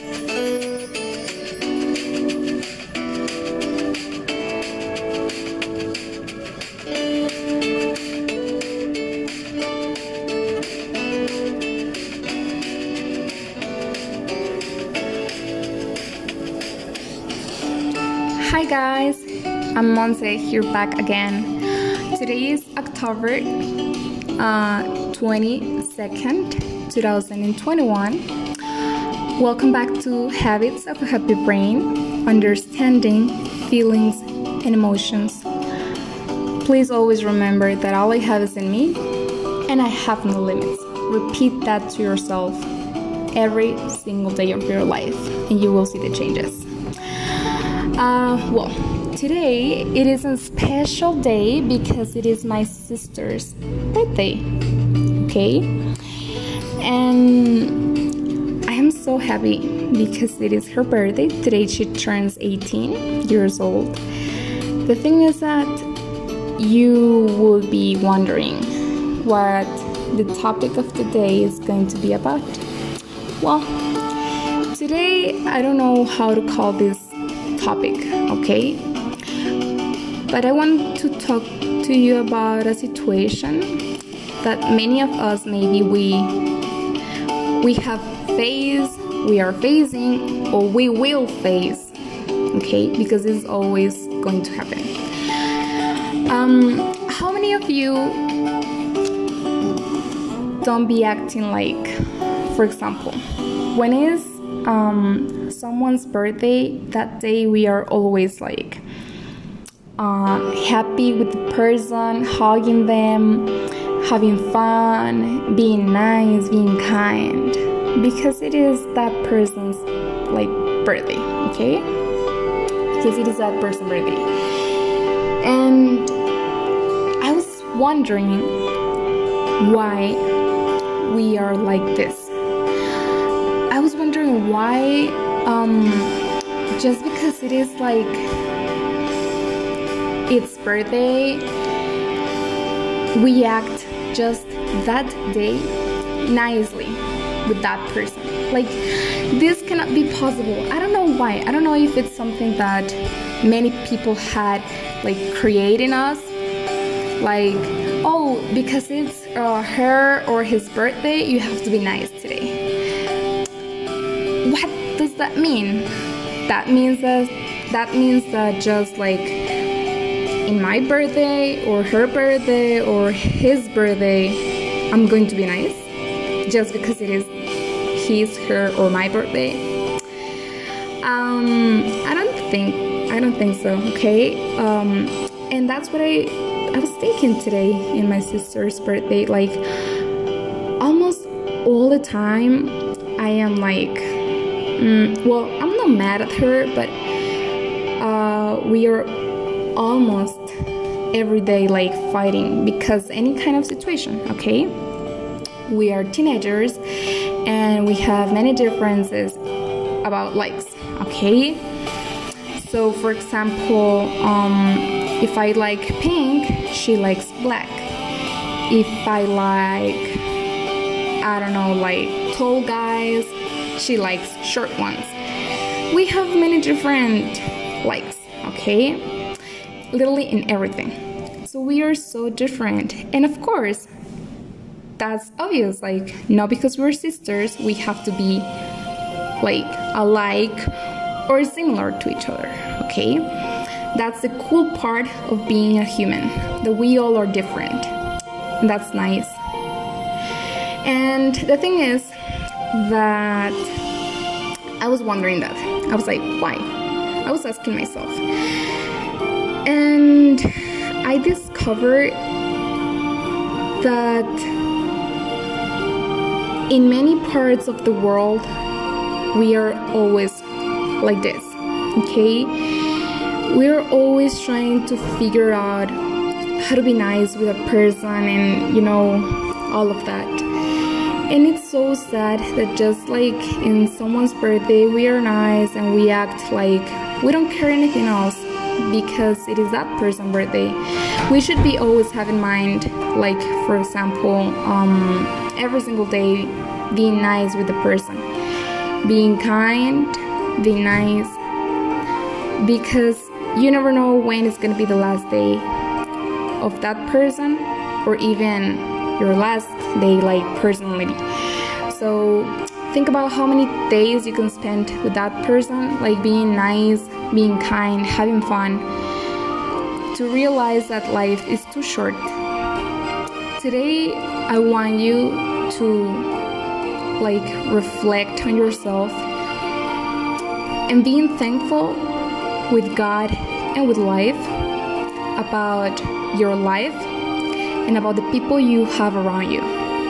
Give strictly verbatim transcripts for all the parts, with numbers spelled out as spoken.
Hi guys, I'm Monse here back again. Today is October uh, twenty-second, two thousand twenty-one. Welcome back to Habits of a Happy Brain, Understanding Feelings and Emotions. Please always remember that all I have is in me and I have no limits. Repeat that to yourself every single day of your life and you will see the changes. Uh, well, today it is a special day because it is my sister's birthday, okay? And I am so happy because it is her birthday. Today she turns eighteen years old. The thing is that you will be wondering what the topic of the day is going to be about. Well, today I don't know how to call this topic, okay? But I want to talk to you about a situation that many of us maybe we we have faced, we are facing, or we will face, okay? Because it's always going to happen. Um, how many of you don't be acting like, for example, when is um someone's birthday, that day we are always like uh, happy with the person, hugging them, having fun, being nice, being kind, because it is that person's like birthday, okay? Because it is that person's birthday. And I was wondering why we are like this. I was wondering why um, just because it is like its birthday, we act just that day nicely with that person. Like, this cannot be possible. I don't know why. I don't know if it's something that many people had like creating us, like, oh, because it's uh, her or his birthday, you have to be nice today. What does that mean? That means that that means that just like in my birthday or her birthday or his birthday, I'm going to be nice just because it is his, her, or my birthday. Um, I don't think I don't think so. Okay, um, and that's what I I was thinking today in my sister's birthday. Like almost all the time, I am like. Mm, well, I'm not mad at her, but uh, we are almost every day like fighting because any kind of situation, okay? We are teenagers and we have many differences about likes, okay? So for example, um, if I like pink, she likes black. If I like, I don't know, like tall guys, she likes short ones. We have many different likes, okay? Literally in everything. So we are so different. And of course, that's obvious. Like, not because we're sisters, we have to be like alike or similar to each other, okay? That's the cool part of being a human, that we all are different. And that's nice. And the thing is, that I was wondering that. I was like, why? I was asking myself. And I discovered that in many parts of the world, we are always like this, okay? We're always trying to figure out how to be nice with a person and, you know, all of that. And it's so sad that just like in someone's birthday, we are nice and we act like we don't care anything else because it is that person's birthday. We should be always have in mind, like, for example, um, every single day being nice with the person. being kind, being nice, because you never know when it's gonna be the last day of that person, or even your last day, like personally. So think about how many days you can spend with that person, like being nice, being kind, having fun, to realize that life is too short. Today, I want you to like reflect on yourself and being thankful with God and with life, about your life and about the people you have around you.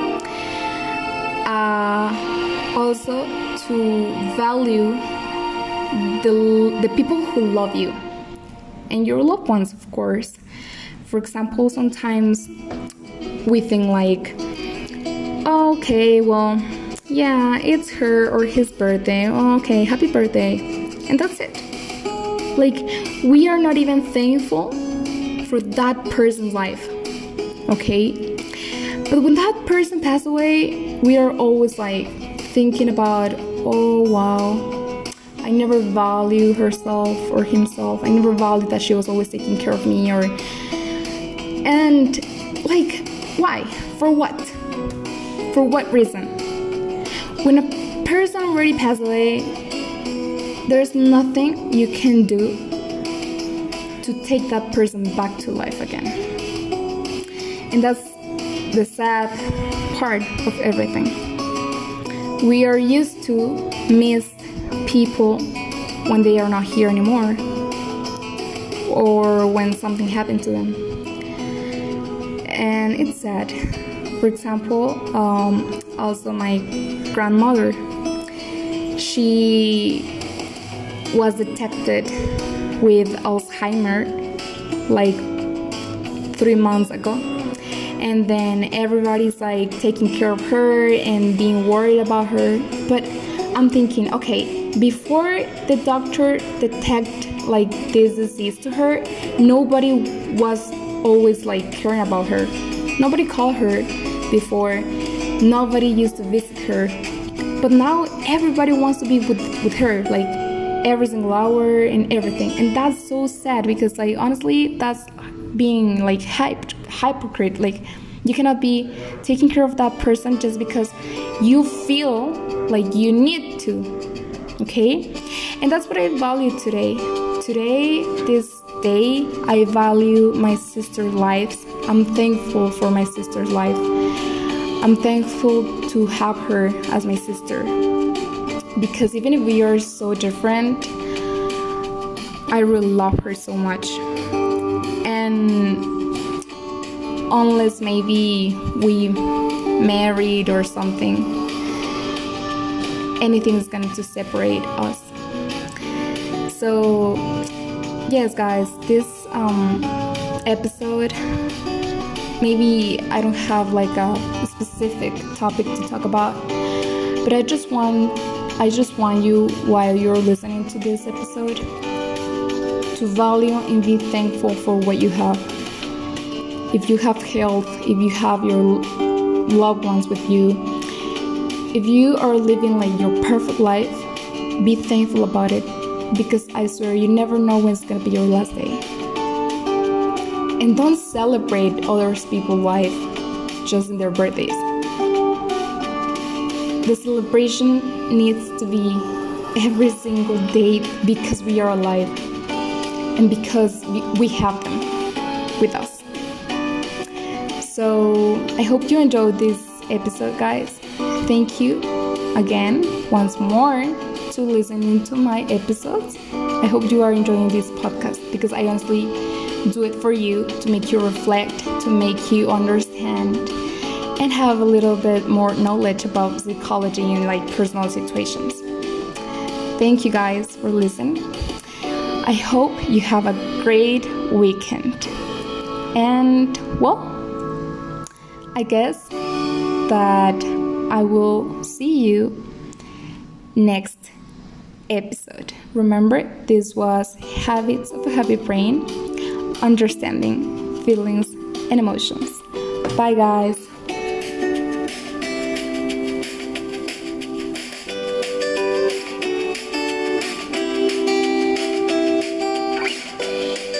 Uh, also to value the, the people who love you and your loved ones, of course. For example, sometimes we think like, oh, okay, well, yeah, it's her or his birthday. Oh, okay, happy birthday. And that's it. Like, we are not even thankful for that person's life, okay? But when that person passed away, we are always like thinking about, oh, wow, I never valued herself or himself. I never valued that she was always taking care of me, or, and like, why? For what? For what reason? When a person already passed away, there's nothing you can do to take that person back to life again. And that's the sad part of everything. We are used to miss people when they are not here anymore, or when something happened to them. And it's sad. For example, um, also my grandmother, she was detected with Alzheimer like three months ago. And then everybody's like taking care of her and being worried about her. But I'm thinking, okay, before the doctor detect like this disease to her, nobody was always like caring about her. Nobody called her before. Nobody used to visit her. But now everybody wants to be with, with her, like every single hour and everything. And that's so sad, because like honestly, that's being like hyped, hypocrite. Like, you cannot be taking care of that person just because you feel like you need to, okay? And that's what I value today. Today, this day, I value my sister's life. I'm thankful for my sister's life. I'm thankful to have her as my sister, because even if we are so different, I really love her so much. And unless maybe we married or something, anything is going to separate us. So yes, guys, this um, episode, maybe I don't have like a specific topic to talk about, but I just want I just want you, while you're listening to this episode, to value and be thankful for what you have. If you have health, if you have your loved ones with you, if you are living like your perfect life, be thankful about it, because I swear you never know when it's gonna be your last day. And don't celebrate other people's life just in their birthdays. The celebration needs to be every single day, because we are alive and because we, we have them with us. So I hope you enjoyed this episode, guys. Thank you again once more to listening to my episodes. I hope you are enjoying this podcast, because I honestly do it for you, to make you reflect, to make you understand, and have a little bit more knowledge about psychology and like personal situations. Thank you guys for listening. I hope you have a great weekend. And well, I guess that I will see you next episode. Remember, this was Habits of a Happy Brain, understanding feelings and emotions. Bye, guys.